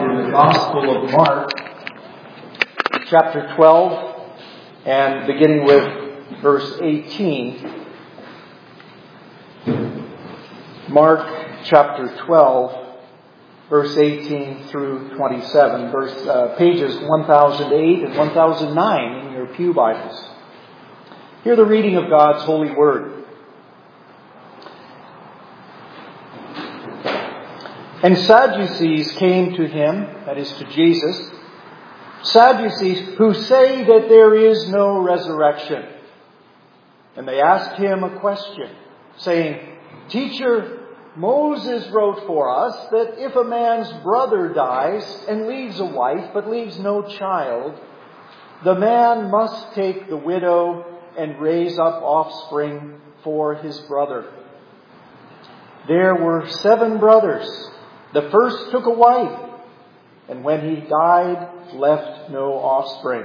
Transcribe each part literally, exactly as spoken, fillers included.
found in the Gospel of Mark, chapter twelve, and beginning with verse eighteen. Mark chapter twelve, verse eighteen through twenty-seven, verse uh, pages one thousand eight and one thousand nine in your pew Bibles. Hear the reading of God's holy word. And Sadducees came to him, that is to Jesus, Sadducees who say that there is no resurrection. And they asked him a question, saying, Teacher, Moses wrote for us that if a man's brother dies and leaves a wife but leaves no child, the man must take the widow and raise up offspring for his brother. There were seven brothers. The first took a wife, and when he died, left no offspring.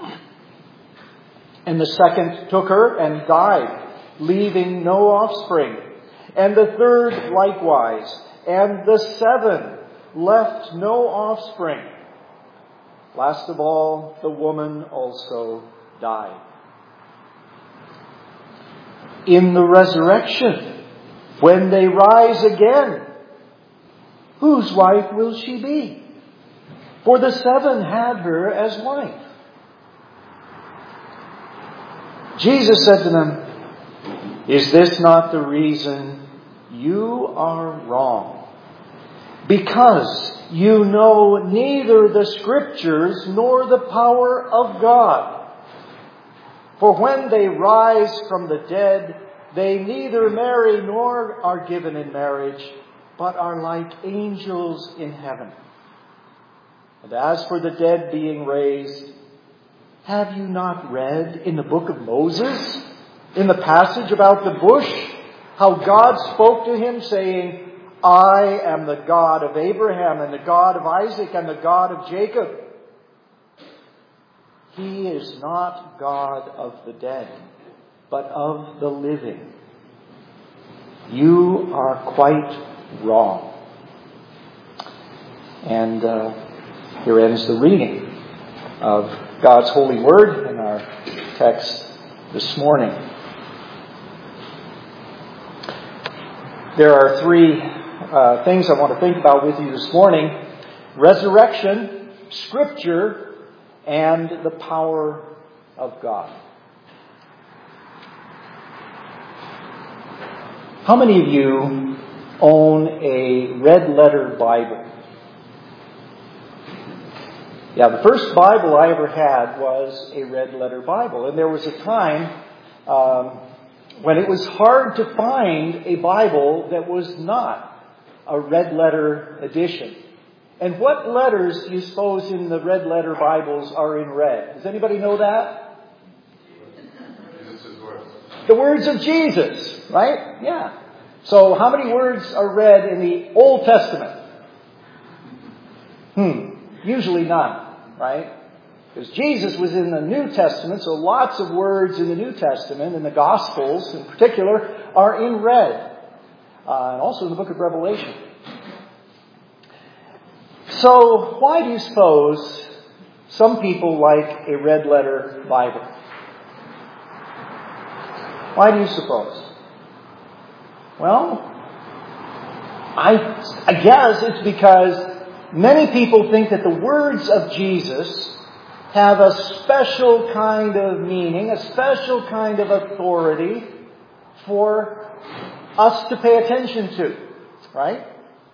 And the second took her and died, leaving no offspring. And the third likewise. And the seven left no offspring. Last of all, the woman also died. In the resurrection, when they rise again, whose wife will she be? For the seven had her as wife. Jesus said to them, Is this not the reason you are wrong? Because you know neither the Scriptures nor the power of God. For when they rise from the dead, they neither marry nor are given in marriage, but are like angels in heaven. And as for the dead being raised, have you not read in the book of Moses, in the passage about the bush, how God spoke to him saying, I am the God of Abraham and the God of Isaac and the God of Jacob. He is not God of the dead, but of the living. You are quite wrong. And uh, here ends the reading of God's holy word in our text this morning. There are three uh, things I want to think about with you this morning: resurrection, Scripture, and the power of God. How many of you own a red letter Bible? Yeah, the first Bible I ever had was a red letter Bible. And there was a time um, when it was hard to find a Bible that was not a red letter edition. And what letters do you suppose in the red letter Bibles are in red? Does anybody know that? The words of Jesus, right? Yeah. So how many words are read in the Old Testament? Hmm. Usually none, right? Because Jesus was in the New Testament, so lots of words in the New Testament, and the Gospels in particular, are in red. Uh, and also in the book of Revelation. So why do you suppose some people like a red letter Bible? Why do you suppose? Well, I, I guess it's because many people think that the words of Jesus have a special kind of meaning, a special kind of authority for us to pay attention to, right?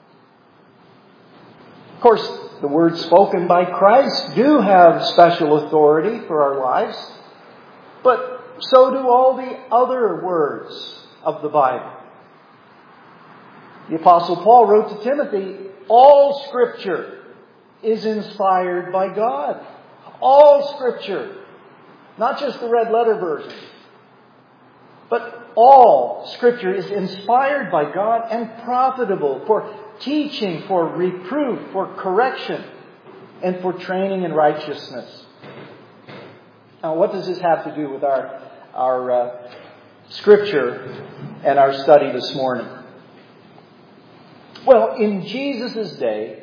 Of course, the words spoken by Christ do have special authority for our lives, but so do all the other words of the Bible. The Apostle Paul wrote to Timothy, all Scripture is inspired by God. All Scripture. Not just the red letter version. But all Scripture is inspired by God and profitable for teaching, for reproof, for correction, and for training in righteousness. Now, what does this have to do with our, our uh, Scripture and our study this morning? Well, in Jesus' day,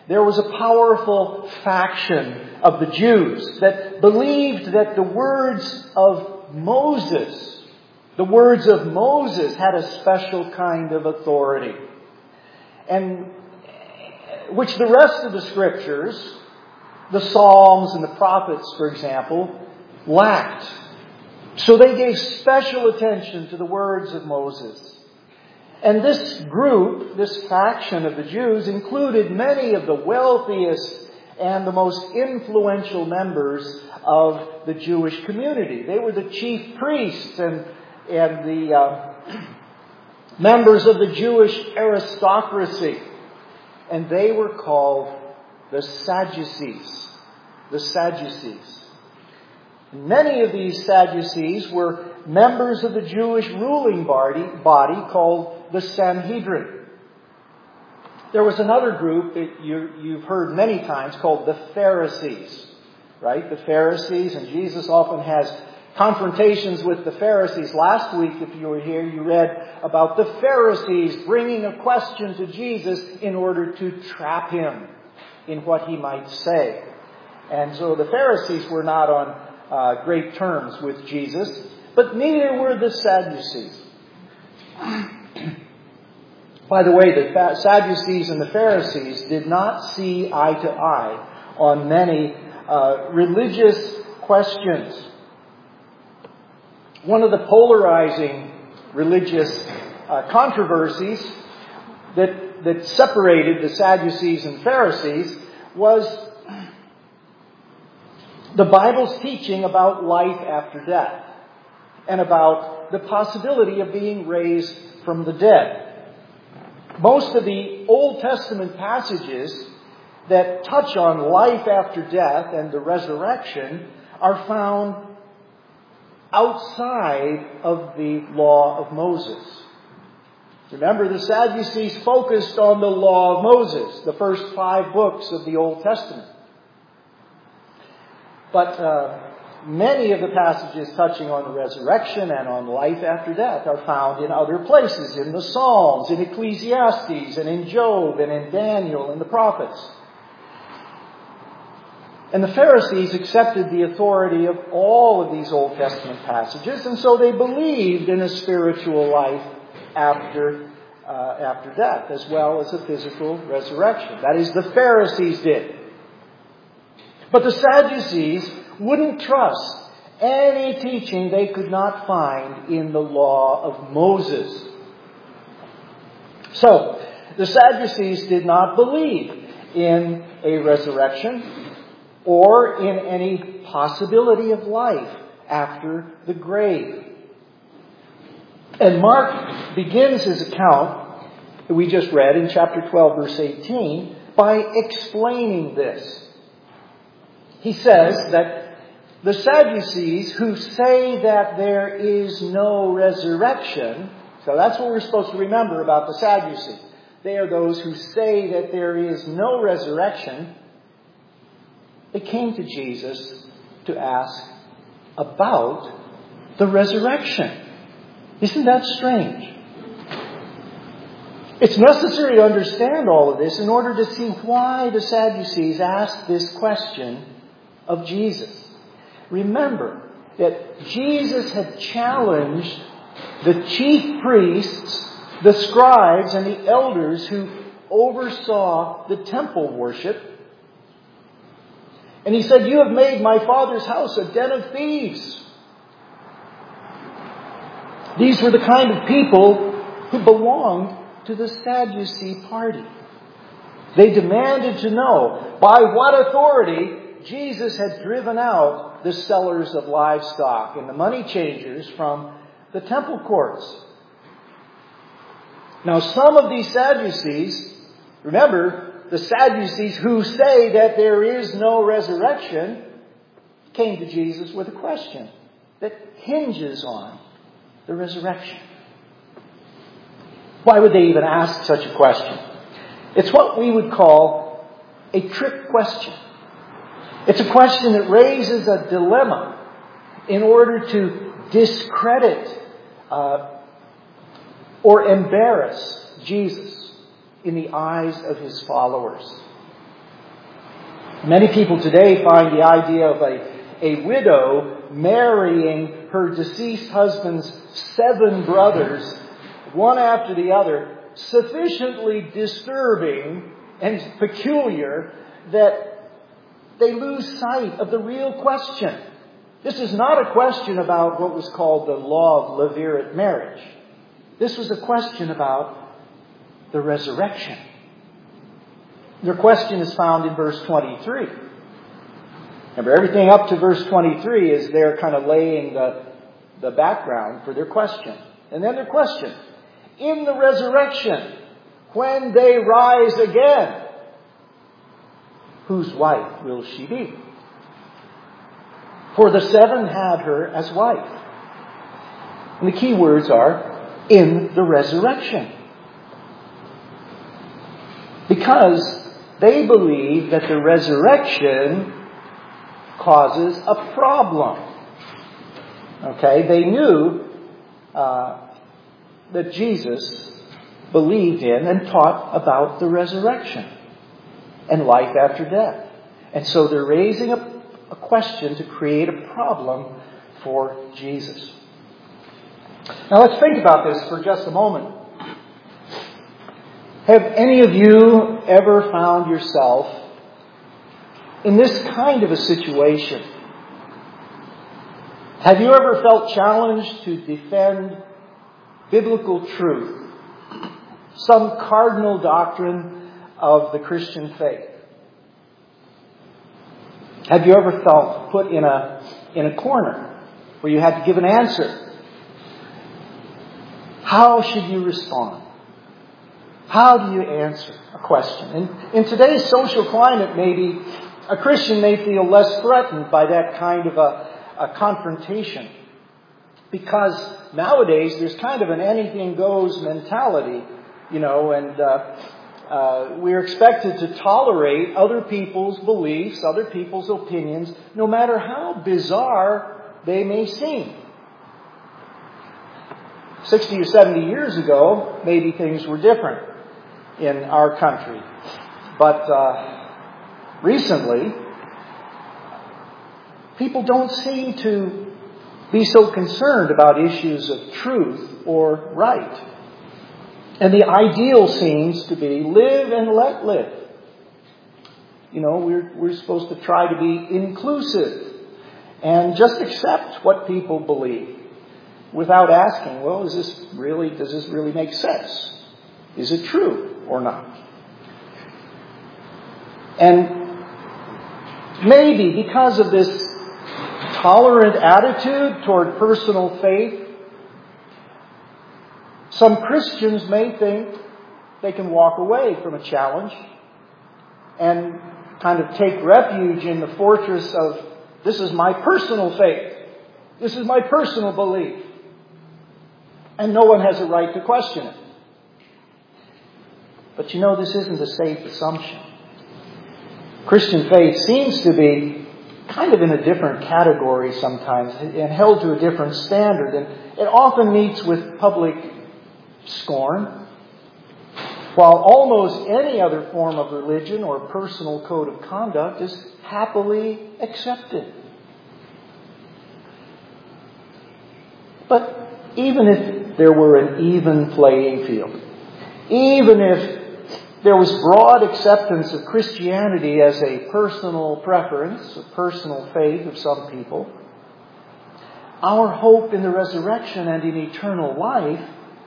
there was a powerful faction of the Jews that believed that the words of Moses, the words of Moses had a special kind of authority, and which the rest of the Scriptures, the Psalms and the prophets, for example, lacked. So they gave special attention to the words of Moses. And this group, this faction of the Jews, included many of the wealthiest and the most influential members of the Jewish community. They were the chief priests and, and the uh, members of the Jewish aristocracy. And they were called the Sadducees. The Sadducees. Many of these Sadducees were members of the Jewish ruling body, body called the Sanhedrin. There was another group that you, you've heard many times called the Pharisees. Right? The Pharisees, and Jesus often has confrontations with the Pharisees. Last week, if you were here, you read about the Pharisees bringing a question to Jesus in order to trap him in what he might say. And so the Pharisees were not on uh, great terms with Jesus, but neither were the Sadducees. By the way, the Sadducees and the Pharisees did not see eye to eye on many uh, religious questions. One of the polarizing religious uh, controversies that, that separated the Sadducees and Pharisees was the Bible's teaching about life after death and about the possibility of being raised from the dead. Most of the Old Testament passages that touch on life after death and the resurrection are found outside of the law of Moses. Remember, the Sadducees focused on the law of Moses, the first five books of the Old Testament. But uh, many of the passages touching on the resurrection and on life after death are found in other places, in the Psalms, in Ecclesiastes, and in Job, and in Daniel, and the prophets. And the Pharisees accepted the authority of all of these Old Testament passages, and so they believed in a spiritual life after, uh, after death, as well as a physical resurrection. That is, the Pharisees did. But the Sadducees wouldn't trust any teaching they could not find in the law of Moses. So, the Sadducees did not believe in a resurrection or in any possibility of life after the grave. And Mark begins his account that we just read in chapter twelve, verse eighteen, by explaining this. He says that the Sadducees who say that there is no resurrection, so that's what we're supposed to remember about the Sadducees. They are those who say that there is no resurrection. They came to Jesus to ask about the resurrection. Isn't that strange? It's necessary to understand all of this in order to see why the Sadducees asked this question of Jesus. Remember that Jesus had challenged the chief priests, the scribes, and the elders who oversaw the temple worship. And he said, "You have made my Father's house a den of thieves." These were the kind of people who belonged to the Sadducee party. They demanded to know by what authority Jesus had driven out the sellers of livestock and the money changers from the temple courts. Now, some of these Sadducees, remember, the Sadducees who say that there is no resurrection, came to Jesus with a question that hinges on the resurrection. Why would they even ask such a question? It's what we would call a trick question. It's a question that raises a dilemma in order to discredit uh, or embarrass Jesus in the eyes of his followers. Many people today find the idea of a, a widow marrying her deceased husband's seven brothers, one after the other, sufficiently disturbing and peculiar that they lose sight of the real question. This is not a question about what was called the law of levirate marriage. This was a question about the resurrection. Their question is found in verse twenty-three. Remember, everything up to verse twenty-three is they're kind of laying the, the background for their question. And then their question, in the resurrection, when they rise again, whose wife will she be? For the seven had her as wife. And the key words are, in the resurrection. Because they believe that the resurrection causes a problem. Okay, they knew uh, that Jesus believed in and taught about the resurrection and life after death. And so they're raising a, a question to create a problem for Jesus. Now let's think about this for just a moment. Have any of you ever found yourself in this kind of a situation? Have you ever felt challenged to defend biblical truth, some cardinal doctrine of the Christian faith? Have you ever felt put in a in a corner where you had to give an answer? How should you respond? How do you answer a question? And in today's social climate, maybe a Christian may feel less threatened by that kind of a, a confrontation. Because nowadays there's kind of an anything goes mentality, you know, and uh, uh, we're expected to tolerate other people's beliefs, other people's opinions, no matter how bizarre they may seem. Sixty or seventy years ago, maybe things were different in our country. But uh, recently, people don't seem to be so concerned about issues of truth or right. And the ideal seems to be live and let live. You know, we're we're supposed to try to be inclusive and just accept what people believe without asking, well, is this really, does this really make sense? Is it true or not? And maybe because of this tolerant attitude toward personal faith, some Christians may think they can walk away from a challenge and kind of take refuge in the fortress of, this is my personal faith. This is my personal belief. And no one has a right to question it. But you know, this isn't a safe assumption. Christian faith seems to be kind of in a different category sometimes and held to a different standard. And it often meets with public scorn, while almost any other form of religion or personal code of conduct is happily accepted. But even if there were an even playing field, even if there was broad acceptance of Christianity as a personal preference, a personal faith of some people, our hope in the resurrection and in eternal life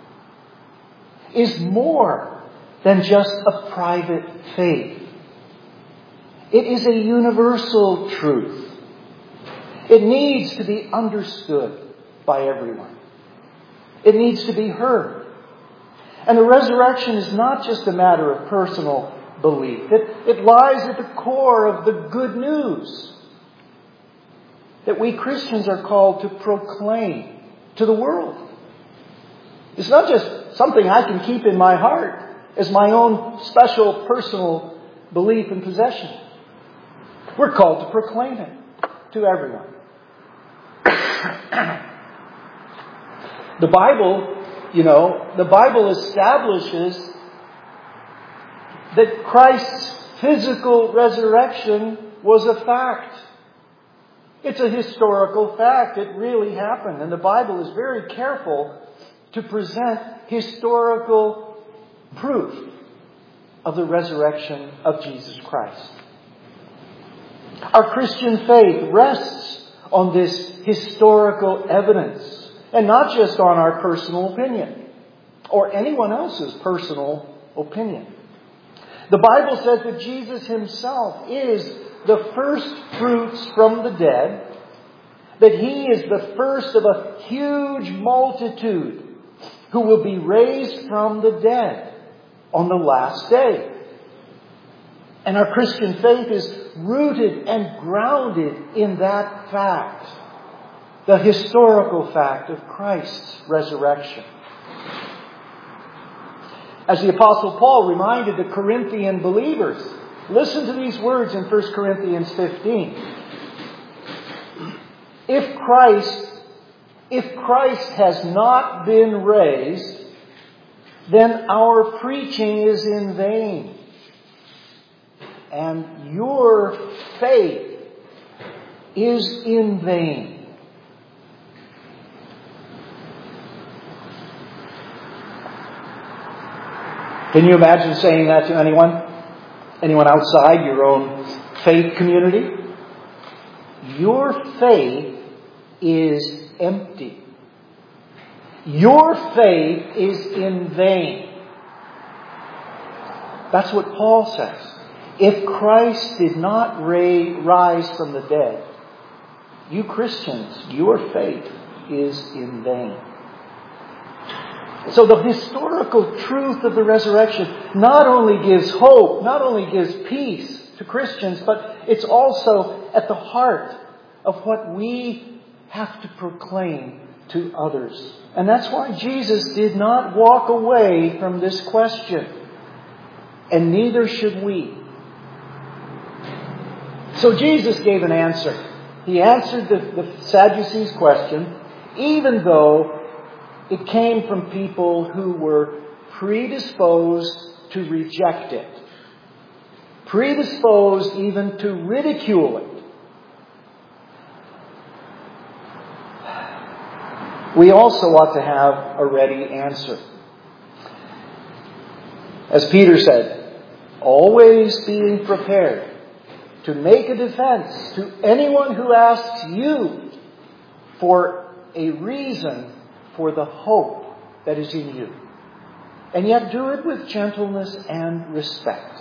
is more than just a private faith. It is a universal truth. It needs to be understood by everyone. It needs to be heard. And the resurrection is not just a matter of personal belief. It, it lies at the core of the good news that we Christians are called to proclaim to the world. It's not just something I can keep in my heart as my own special personal belief and possession. We're called to proclaim it to everyone. The Bible, you know, the Bible establishes that Christ's physical resurrection was a fact. It's a historical fact. It really happened. And the Bible is very careful to present historical proof of the resurrection of Jesus Christ. Our Christian faith rests on this historical evidence, and not just on our personal opinion or anyone else's personal opinion. The Bible says that Jesus Himself is the first fruits from the dead, that He is the first of a huge multitude who will be raised from the dead on the last day. And our Christian faith is rooted and grounded in that fact, the historical fact of Christ's resurrection. As the Apostle Paul reminded the Corinthian believers, listen to these words in First Corinthians fifteen. If Christ, if Christ has not been raised, then our preaching is in vain, and your faith is in vain. Can you imagine saying that to anyone? Anyone outside your own faith community? Your faith is empty. Your faith is in vain. That's what Paul says. If Christ did not rise from the dead, you Christians, your faith is in vain. So the historical truth of the resurrection not only gives hope, not only gives peace to Christians, but it's also at the heart of what we have to proclaim to others. And that's why Jesus did not walk away from this question. And neither should we. So Jesus gave an answer. He answered the, the Sadducees' question, even though it came from people who were predisposed to reject it. Predisposed even to ridicule it. We also ought to have a ready answer. As Peter said, always being prepared to make a defense to anyone who asks you for a reason for the hope that is in you. And yet do it with gentleness and respect.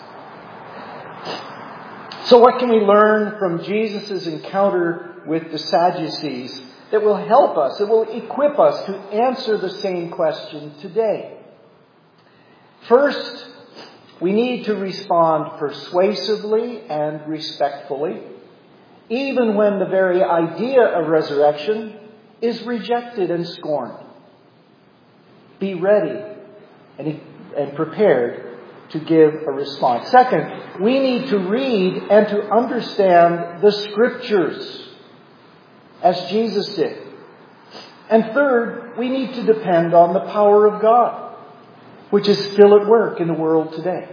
So what can we learn from Jesus' encounter with the Sadducees that will help us, that will equip us to answer the same question today? First, we need to respond persuasively and respectfully, even when the very idea of resurrection is rejected and scorned. Be ready and, and prepared to give a response. Second, we need to read and to understand the Scriptures as Jesus did. And third, we need to depend on the power of God, which is still at work in the world today.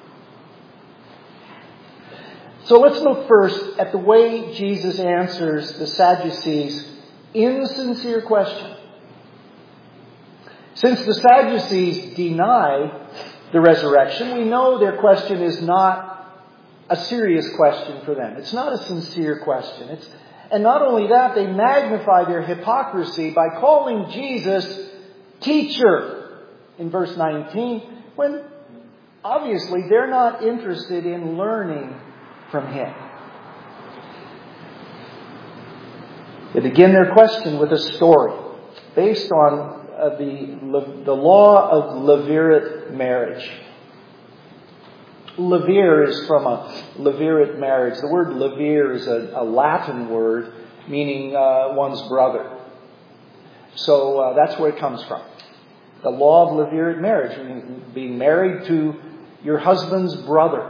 So let's look first at the way Jesus answers the Sadducees' insincere question. Since the Sadducees deny the resurrection, we know their question is not a serious question for them. It's not a sincere question. It's, and not only that, they magnify their hypocrisy by calling Jesus teacher in verse nineteen, when obviously they're not interested in learning from Him. They begin their question with a story based on uh, the, the law of levirate marriage. Levir is from a levirate marriage. The word levir is a, a Latin word meaning uh, one's brother. So uh, that's where it comes from. The law of levirate marriage, being married to your husband's brother.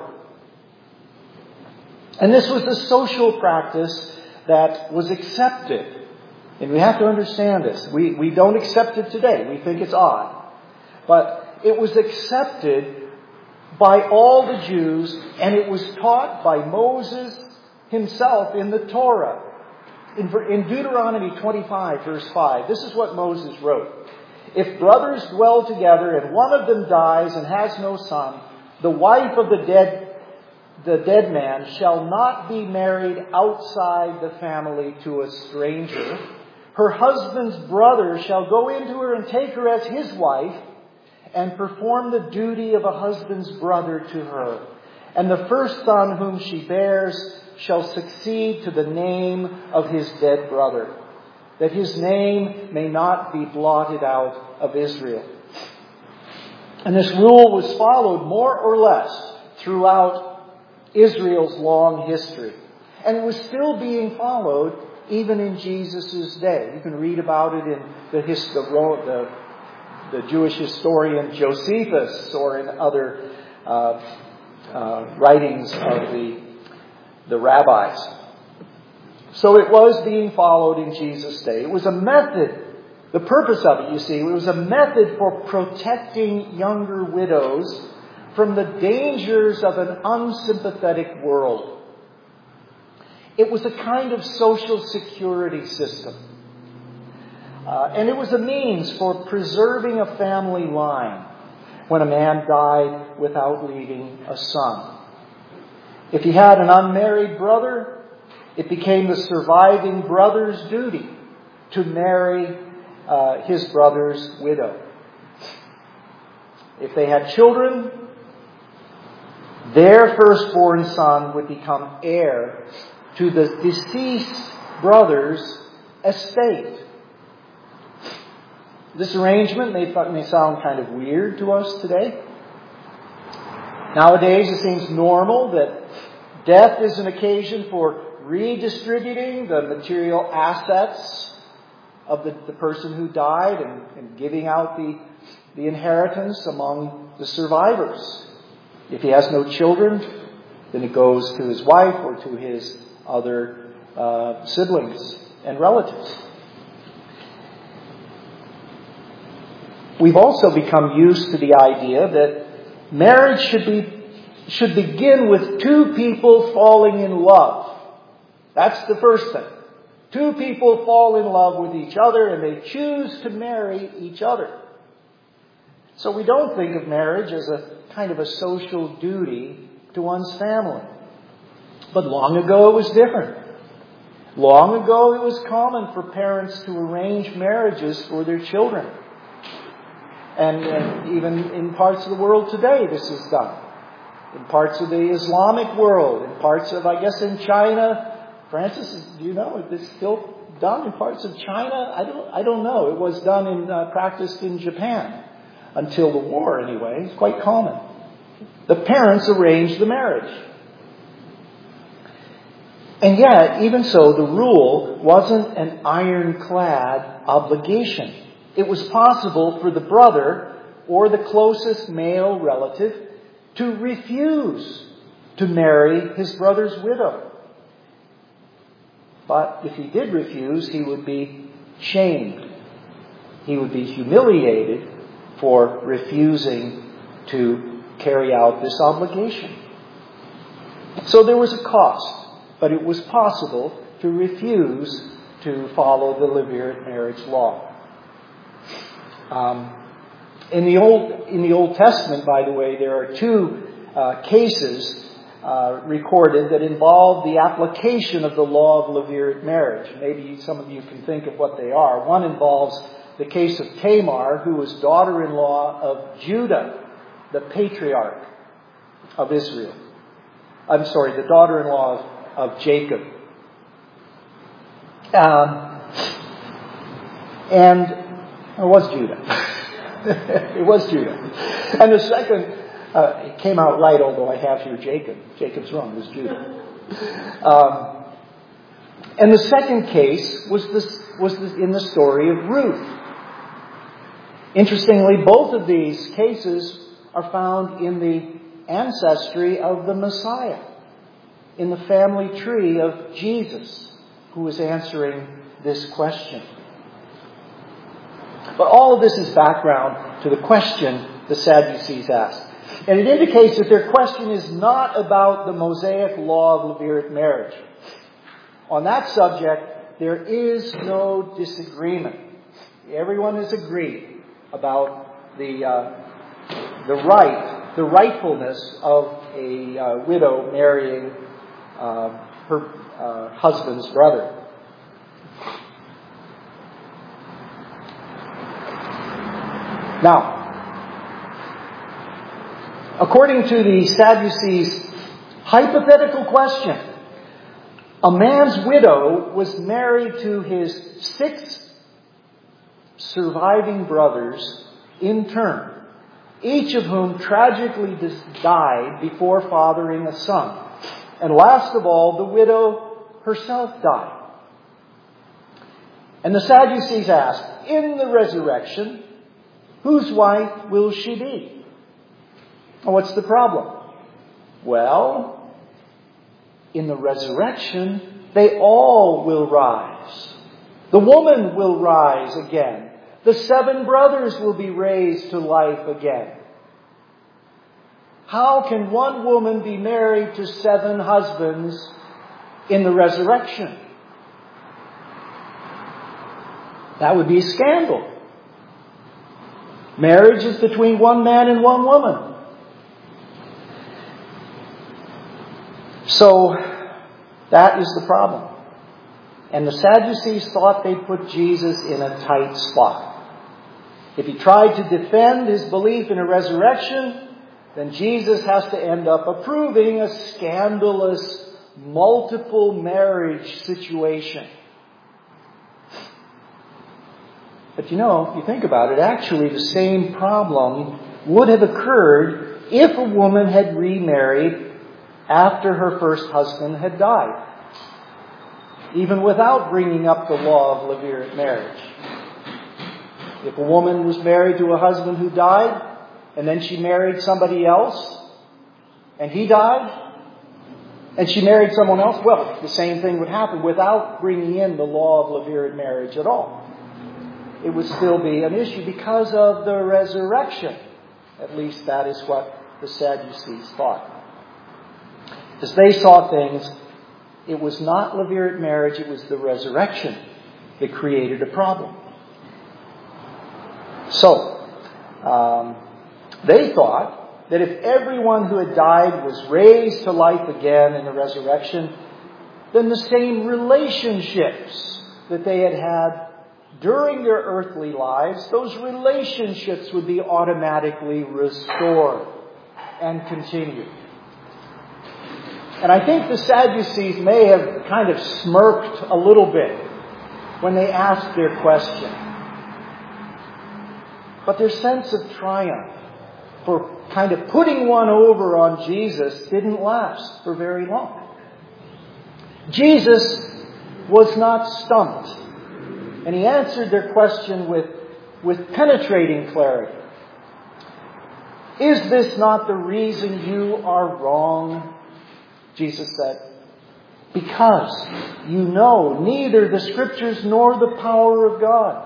And this was the social practice that was accepted. And we have to understand this. We, we don't accept it today. We think it's odd. But it was accepted by all the Jews, and it was taught by Moses himself in the Torah. In, in Deuteronomy twenty-five, verse five, this is what Moses wrote. If brothers dwell together and one of them dies and has no son, the wife of the dead, the dead man shall not be married outside the family to a stranger. Her husband's brother shall go into her and take her as his wife and perform the duty of a husband's brother to her. And the first son whom she bears shall succeed to the name of his dead brother, that his name may not be blotted out of Israel. And this rule was followed more or less throughout Israel's long history. And it was still being followed even in Jesus' day. You can read about it in the, his, the, the, the Jewish historian Josephus or in other uh, uh, writings of the, the rabbis. So it was being followed in Jesus' day. It was a method. The purpose of it, you see, it was a method for protecting younger widows from the dangers of an unsympathetic world. It was a kind of social security system. Uh, and it was a means for preserving a family line when a man died without leaving a son. If he had an unmarried brother, it became the surviving brother's duty to marry uh, his brother's widow. If they had children, their firstborn son would become heir to the deceased brother's estate. This arrangement may, may sound kind of weird to us today. Nowadays it seems normal that death is an occasion for redistributing the material assets of the, the person who died and, and giving out the, the inheritance among the survivors. If he has no children, then it goes to his wife or to his other uh, siblings and relatives. We've also become used to the idea that marriage should be should begin with two people falling in love. That's the first thing. Two people fall in love with each other and they choose to marry each other. So we don't think of marriage as a kind of a social duty to one's family. But long ago it was different. Long ago it was common for parents to arrange marriages for their children. And, and even in parts of the world today this is done. In parts of the Islamic world, in parts of, I guess, in China. Francis, do you know if it's still done in parts of China? I don't, I don't know. It was done in, uh, practiced in Japan until the war anyway. It's quite common. The parents arranged the marriage. And yet, even so, the rule wasn't an ironclad obligation. It was possible for the brother or the closest male relative to refuse to marry his brother's widow. But if he did refuse, he would be shamed. He would be humiliated for refusing to carry out this obligation. So there was a cost, but it was possible to refuse to follow the Levirate marriage law. Um, In the Old in the Old Testament, by the way, there are two uh, cases uh, recorded that involve the application of the law of Levirate marriage. Maybe some of you can think of what they are. One involves the case of Tamar, who was daughter-in-law of Judah, the patriarch of Israel. I'm sorry, the daughter-in-law of, of Jacob. Um, and it was Judah. It was Judah. And the second, uh, it came out right, although I have here Jacob. Jacob's wrong, it was Judah. Um, and the second case was, this, was this in the story of Ruth. Interestingly, both of these cases are found in the ancestry of the Messiah, in the family tree of Jesus, who is answering this question. But all of this is background to the question the Sadducees asked. And it indicates that their question is not about the Mosaic law of Levirate marriage. On that subject, there is no disagreement. Everyone is agreed about the uh, the right, the rightfulness of a uh, widow marrying uh, her uh, husband's brother. Now, according to the Sadducees' hypothetical question, a man's widow was married to his six surviving brothers in turn, each of whom tragically died before fathering a son. And last of all, the widow herself died. And the Sadducees asked, in the resurrection, whose wife will she be? Well, what's the problem? Well, in the resurrection, they all will rise. The woman will rise again. The seven brothers will be raised to life again. How can one woman be married to seven husbands in the resurrection? That would be a scandal. Marriage is between one man and one woman. So, that is the problem. And the Sadducees thought they'd put Jesus in a tight spot. If he tried to defend his belief in a resurrection, then Jesus has to end up approving a scandalous multiple marriage situation. But you know, if you think about it, actually the same problem would have occurred if a woman had remarried after her first husband had died, even without bringing up the law of Levirate marriage. If a woman was married to a husband who died, and then she married somebody else, and he died, and she married someone else, well, the same thing would happen without bringing in the law of Levirate marriage at all. It would still be an issue because of the resurrection. At least that is what the Sadducees thought. As they saw things, it was not Levirate marriage, it was the resurrection that created a problem. So, um, they thought that if everyone who had died was raised to life again in the resurrection, then the same relationships that they had had during their earthly lives, those relationships would be automatically restored and continued. And I think the Sadducees may have kind of smirked a little bit when they asked their question. But their sense of triumph for kind of putting one over on Jesus didn't last for very long. Jesus was not stumped. And he answered their question with, with penetrating clarity. Is this not the reason you are wrong? Jesus said, because you know neither the Scriptures nor the power of God.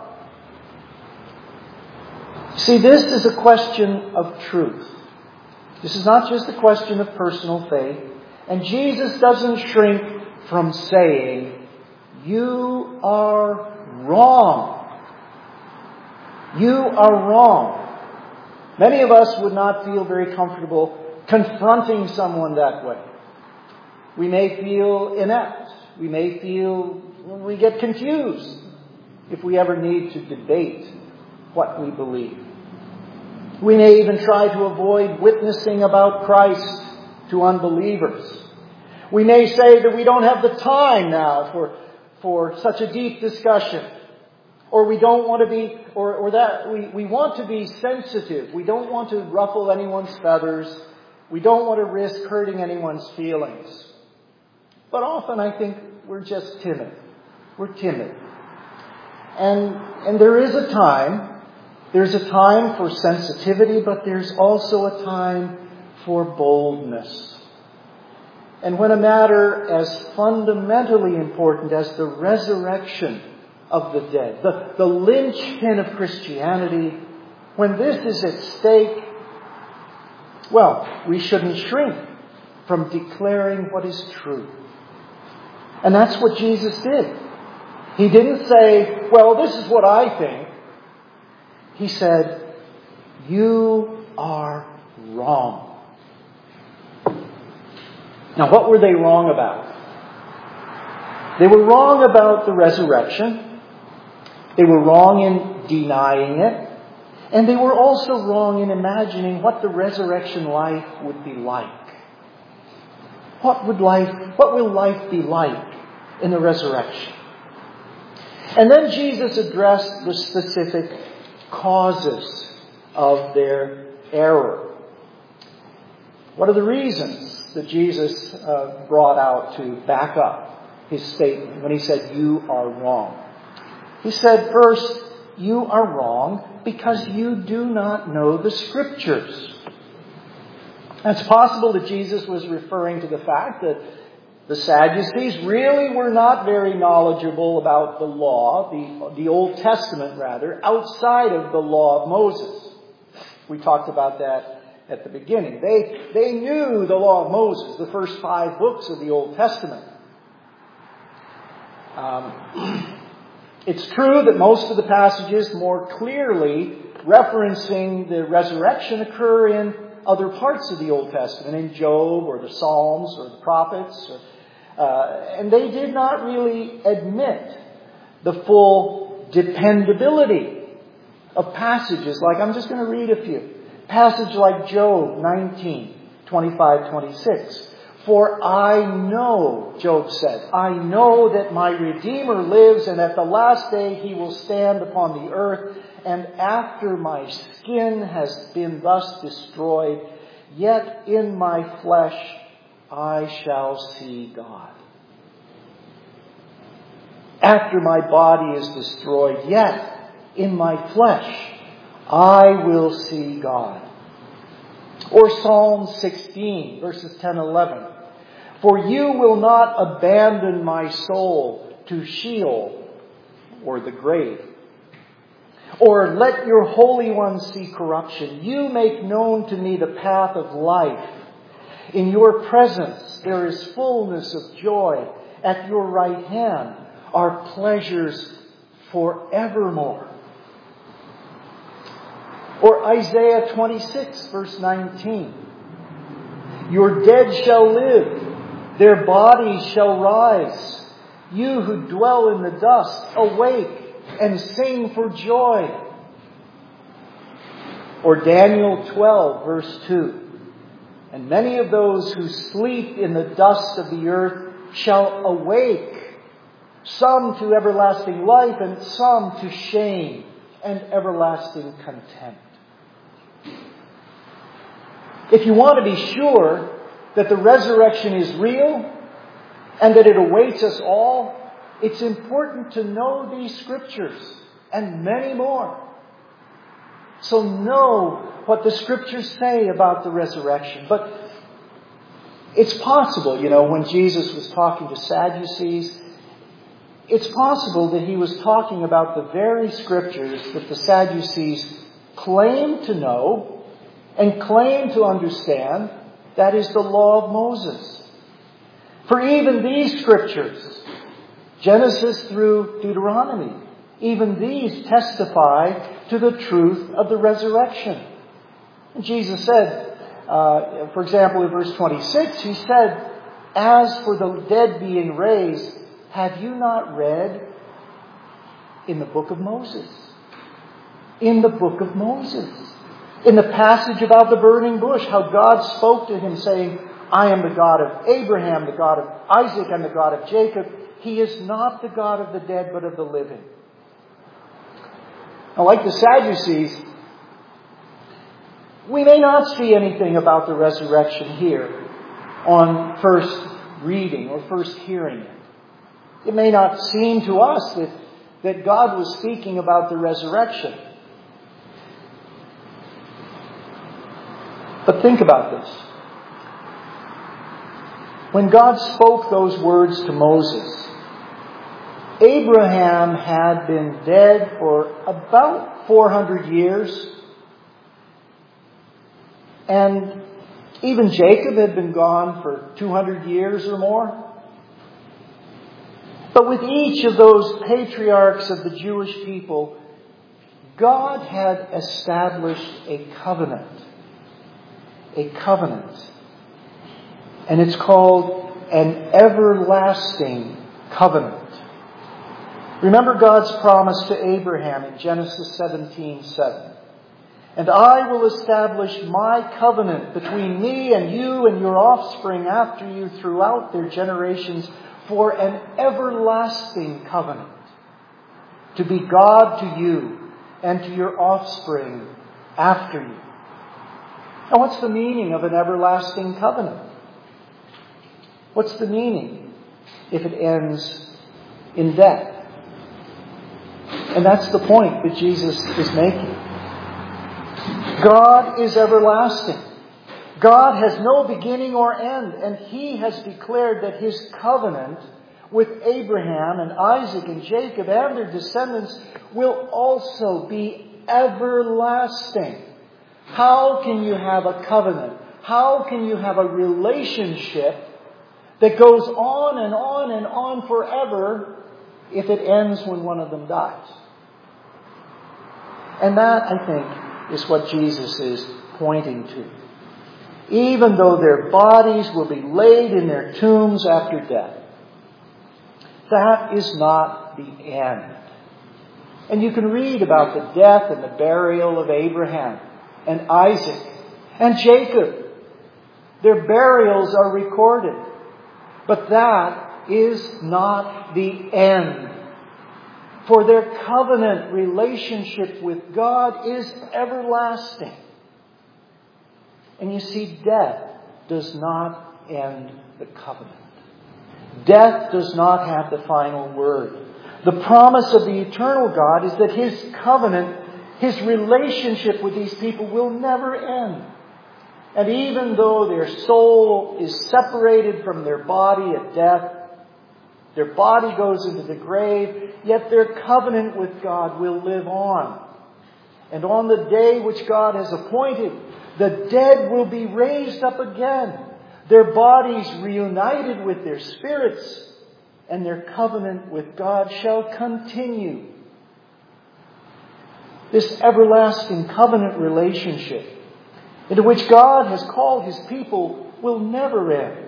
See, this is a question of truth. This is not just a question of personal faith. And Jesus doesn't shrink from saying, you are wrong. You are wrong. Many of us would not feel very comfortable confronting someone that way. We may feel inept. We may feel we get confused if we ever need to debate what we believe. We may even try to avoid witnessing about Christ to unbelievers. We may say that we don't have the time now for, for such a deep discussion. Or we don't want to be, or, or that we, we want to be sensitive. We don't want to ruffle anyone's feathers. We don't want to risk hurting anyone's feelings. But often I think we're just timid. We're timid. And, and there is a time, there's a time for sensitivity, but there's also a time for boldness. And when a matter as fundamentally important as the resurrection of the dead, the, the linchpin of Christianity, when this is at stake, Well, we shouldn't shrink from declaring what is true. And that's what Jesus did. He didn't say, well, this is what I think. He said, you are wrong. Now, what were they wrong about? They were wrong about the resurrection. They were wrong in denying it. And they were also wrong in imagining what the resurrection life would be like. What would life, what will life be like in the resurrection? And then Jesus addressed the specific causes of their error. What are the reasons that Jesus uh, brought out to back up his statement when he said, you are wrong? He said, first, you are wrong because you do not know the Scriptures. And it's possible that Jesus was referring to the fact that the Sadducees really were not very knowledgeable about the law, the, the Old Testament rather, outside of the law of Moses. We talked about that at the beginning. They, they knew the law of Moses, the first five books of the Old Testament. Um, it's true that most of the passages more clearly referencing the resurrection occur in other parts of the Old Testament, in Job or the Psalms or the prophets. Or, uh, and they did not really admit the full dependability of passages like, I'm just going to read a few. Passage like Job nineteen, twenty-five, twenty-six. For I know, Job said, I know that my Redeemer lives, and at the last day he will stand upon the earth. And after my skin has been thus destroyed, yet in my flesh I shall see God. After my body is destroyed, yet in my flesh I will see God. Or Psalm sixteen, verses ten and eleven. For you will not abandon my soul to Sheol or the grave. Or let your Holy One see corruption. You make known to me the path of life. In your presence there is fullness of joy. At your right hand are pleasures forevermore. Or Isaiah twenty-six, verse nineteen. Your dead shall live, their bodies shall rise. You who dwell in the dust, awake and sing for joy. Or Daniel twelve, verse two. And many of those who sleep in the dust of the earth shall awake, some to everlasting life and some to shame and everlasting contempt. If you want to be sure that the resurrection is real and that it awaits us all, it's important to know these Scriptures and many more. So know what the Scriptures say about the resurrection. But it's possible, you know, when Jesus was talking to Sadducees, it's possible that he was talking about the very Scriptures that the Sadducees claimed to know and claimed to understand. That is the law of Moses. For even these Scriptures, Genesis through Deuteronomy, even these testify to the truth of the resurrection. And Jesus said, uh, for example, in verse twenty-six, he said, as for the dead being raised, have you not read in the book of Moses? In the book of Moses. In the passage about the burning bush, how God spoke to him saying, I am the God of Abraham, the God of Isaac, and the God of Jacob. He is not the God of the dead, but of the living. Now, like the Sadducees, we may not see anything about the resurrection here on first reading or first hearing it. It may not seem to us that, that God was speaking about the resurrection. But think about this. When God spoke those words to Moses, Abraham had been dead for about four hundred years. And Even Jacob had been gone for two hundred years or more. But with each of those patriarchs of the Jewish people, God had established a covenant. A covenant. And it's called an everlasting covenant. Remember God's promise to Abraham in Genesis seventeen seven. And I will establish my covenant between me and you and your offspring after you throughout their generations for an everlasting covenant, to be God to you and to your offspring after you. Now, what's the meaning of an everlasting covenant? What's the meaning if it ends in death? And that's the point that Jesus is making. God is everlasting. God has no beginning or end, and He has declared that His covenant with Abraham and Isaac and Jacob and their descendants will also be everlasting. How can you have a covenant? How can you have a relationship that goes on and on and on forever if it ends when one of them dies? And that, I think, is what Jesus is pointing to. Even though their bodies will be laid in their tombs after death, that is not the end. And you can read about the death and the burial of Abraham and Isaac and Jacob. Their burials are recorded. But that is not the end. For their covenant relationship with God is everlasting. And you see, death does not end the covenant. Death does not have the final word. The promise of the eternal God is that His covenant, His relationship with these people will never end. And even though their soul is separated from their body at death, their body goes into the grave, yet their covenant with God will live on. And on the day which God has appointed, the dead will be raised up again, their bodies reunited with their spirits, and their covenant with God shall continue. This everlasting covenant relationship into which God has called His people will never end.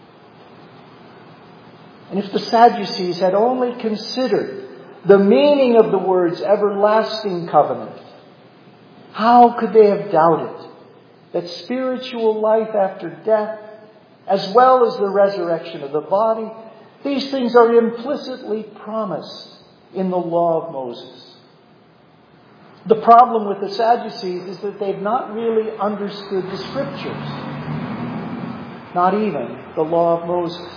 And if the Sadducees had only considered the meaning of the words everlasting covenant, how could they have doubted that spiritual life after death, as well as the resurrection of the body, these things are implicitly promised in the law of Moses? The problem with the Sadducees is that they've not really understood the Scriptures, not even the law of Moses.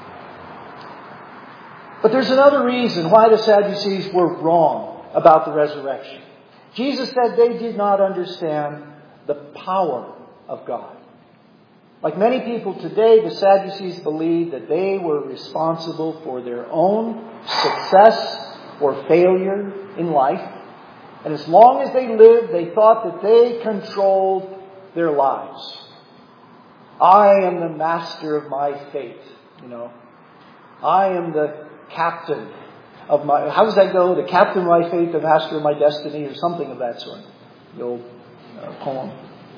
But there's another reason why the Sadducees were wrong about the resurrection. Jesus said they did not understand the power of God. Like many people today, the Sadducees believed that they were responsible for their own success or failure in life. And as long as they lived, they thought that they controlled their lives. I am the master of my fate, you know. I am the captain of my... How does that go? The captain of my fate, the master of my destiny, or something of that sort. The old uh, poem.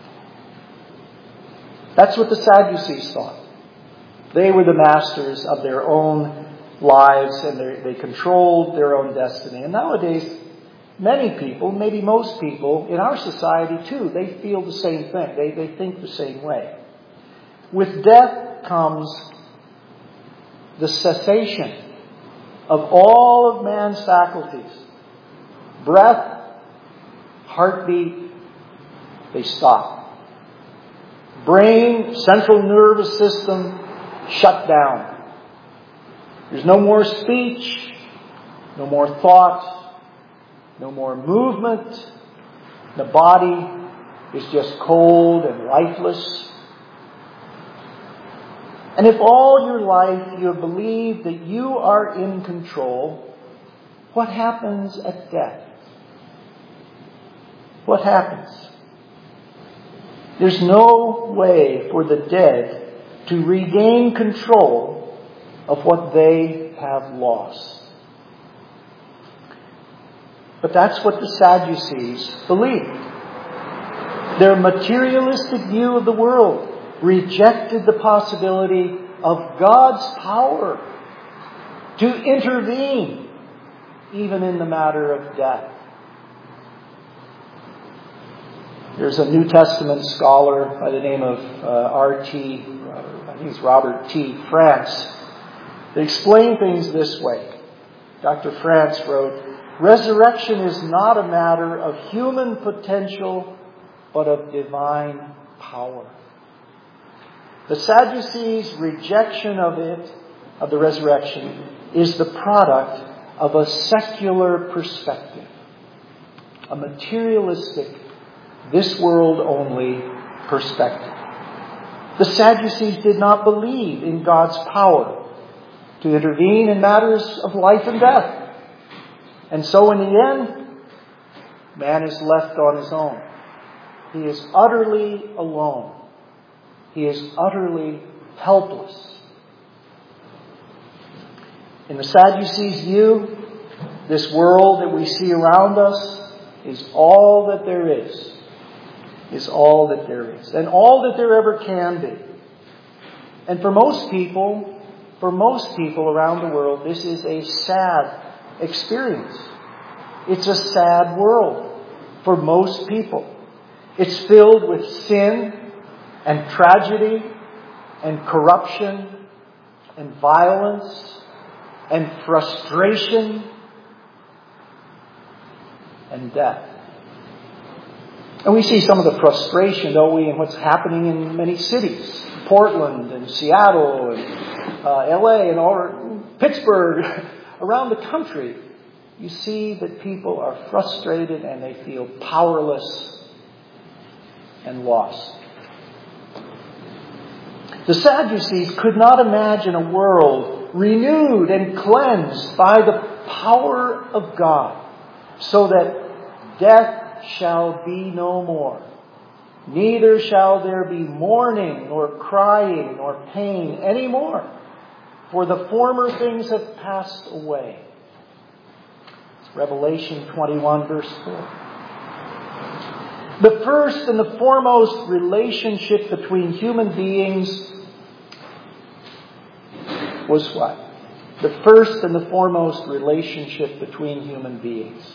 That's what the Sadducees thought. They were the masters of their own lives, and they controlled their own destiny. And nowadays, many people, maybe most people in our society too, they feel the same thing. They, they think the same way. With death comes the cessation of all of man's faculties. Breath, heartbeat, they stop. Brain, central nervous system, shut down. There's no more speech, no more thought, no more movement. The body is just cold and lifeless. And if all your life you have believed that you are in control, what happens at death? What happens? There's no way for the dead to regain control of what they have lost. But that's what the Sadducees believed. Their materialistic view of the world rejected the possibility of God's power to intervene even in the matter of death. There's a New Testament scholar by the name of uh, R T, I think it's Robert T. France, that explained things this way. Doctor France wrote, "Resurrection is not a matter of human potential, but of divine power." The Sadducees' rejection of it, of the resurrection, is the product of a secular perspective, a materialistic, this world only perspective. The Sadducees did not believe in God's power to intervene in matters of life and death. And so in the end, man is left on his own. He is utterly alone. He is utterly helpless. In the Sadducees' view, this world that we see around us is all that there is. Is all that there is. And all that there ever can be. And for most people, for most people around the world, this is a sad experience. It's a sad world for most people. It's filled with sin and tragedy and corruption and violence and frustration and death. And we see some of the frustration, don't we, in what's happening in many cities. Portland and Seattle and uh, L A and all, Pittsburgh, around the country. You see that people are frustrated and they feel powerless and lost. The Sadducees could not imagine a world renewed and cleansed by the power of God, so that death shall be no more. Neither shall there be mourning, nor crying, nor pain any more, for the former things have passed away. It's Revelation twenty-one, verse four. The first and the foremost relationship between human beings was what? The first and the foremost relationship between human beings.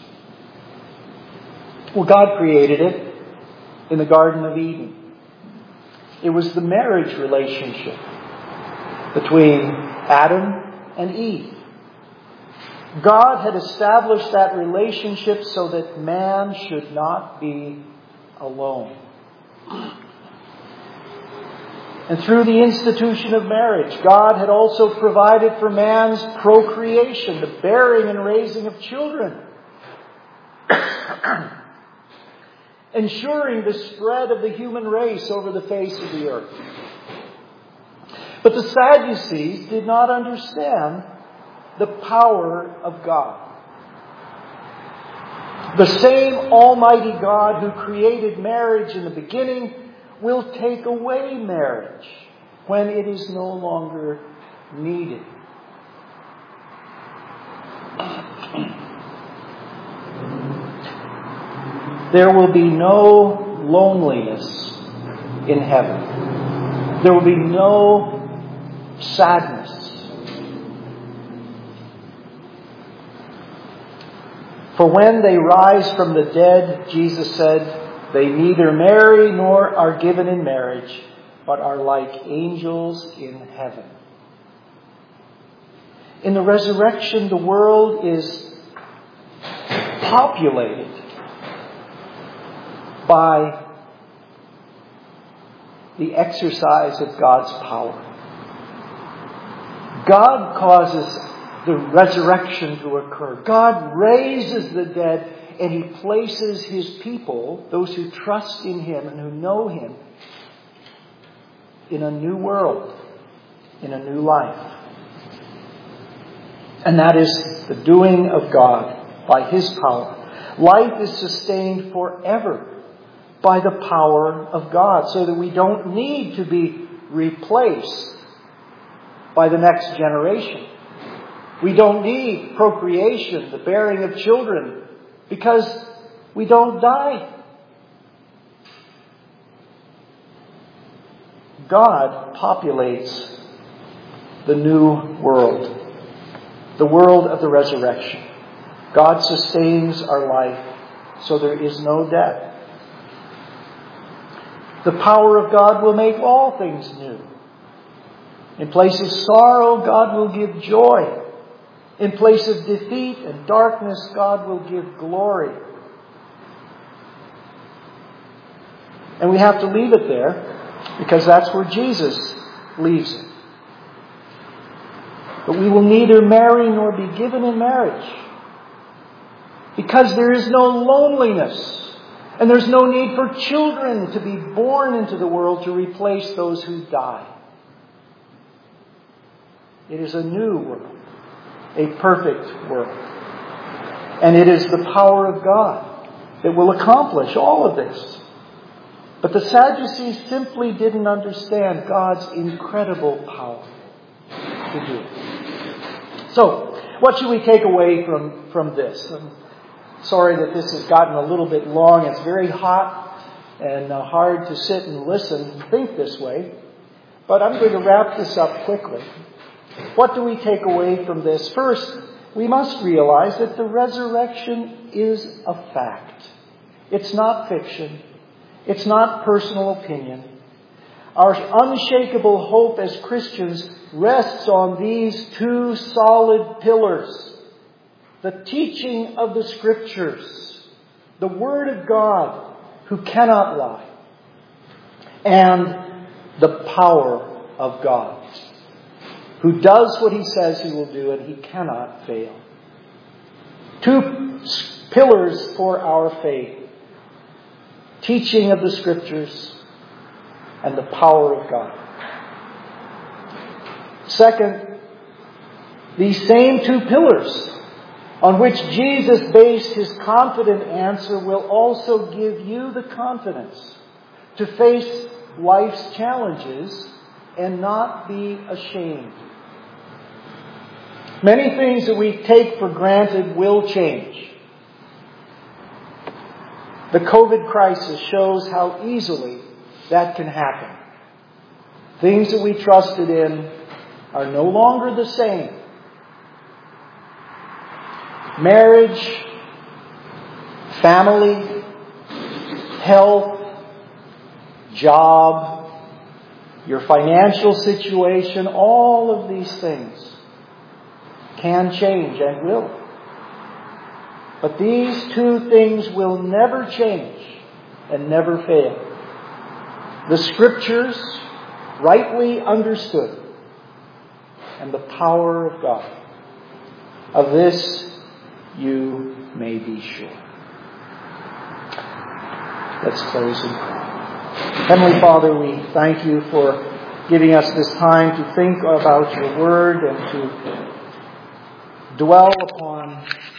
Well, God created it in the Garden of Eden. It was the marriage relationship between Adam and Eve. God had established that relationship so that man should not be alone. And through the institution of marriage, God had also provided for man's procreation, the bearing and raising of children, ensuring the spread of the human race over the face of the earth. But the Sadducees did not understand the power of God. The same Almighty God who created marriage in the beginning will take away marriage when it is no longer needed. There will be no loneliness in heaven. There will be no sadness. For when they rise from the dead, Jesus said, they neither marry nor are given in marriage, but are like angels in heaven. In the resurrection, the world is populated by the exercise of God's power. God causes the resurrection to occur. God raises the dead, and He places His people, those who trust in Him and who know Him, in a new world, in a new life. And that is the doing of God by His power. Life is sustained forever by the power of God, so that we don't need to be replaced by the next generation. We don't need procreation, the bearing of children, because we don't die. God populates the new world, the world of the resurrection. God sustains our life, so there is no death. The power of God will make all things new. In place of sorrow, God will give joy. In place of defeat and darkness, God will give glory. And we have to leave it there, because that's where Jesus leaves it. But we will neither marry nor be given in marriage, because there is no loneliness, and there's no need for children to be born into the world to replace those who die. It is a new world, a perfect world. And it is the power of God that will accomplish all of this. But the Sadducees simply didn't understand God's incredible power to do it. So, what should we take away from, from this? I'm sorry that this has gotten a little bit long. It's very hot and uh, hard to sit and listen and think this way. But I'm going to wrap this up quickly. What do we take away from this? First, we must realize that the resurrection is a fact. It's not fiction. It's not personal opinion. Our unshakable hope as Christians rests on these two solid pillars: the teaching of the Scriptures, the Word of God, who cannot lie, and the power of God, who does what He says He will do, and He cannot fail. Two pillars for our faith: teaching of the Scriptures and the power of God. Second, these same two pillars on which Jesus based His confident answer will also give you the confidence to face life's challenges and not be ashamed. Many things that we take for granted will change. The COVID crisis shows how easily that can happen. Things that we trusted in are no longer the same. Marriage, family, health, job, your financial situation, all of these things can change and will. But these two things will never change and never fail. The Scriptures, rightly understood, and the power of God. Of this you may be sure. Let's close in prayer. Heavenly Father, we thank You for giving us this time to think about Your Word and to dwell upon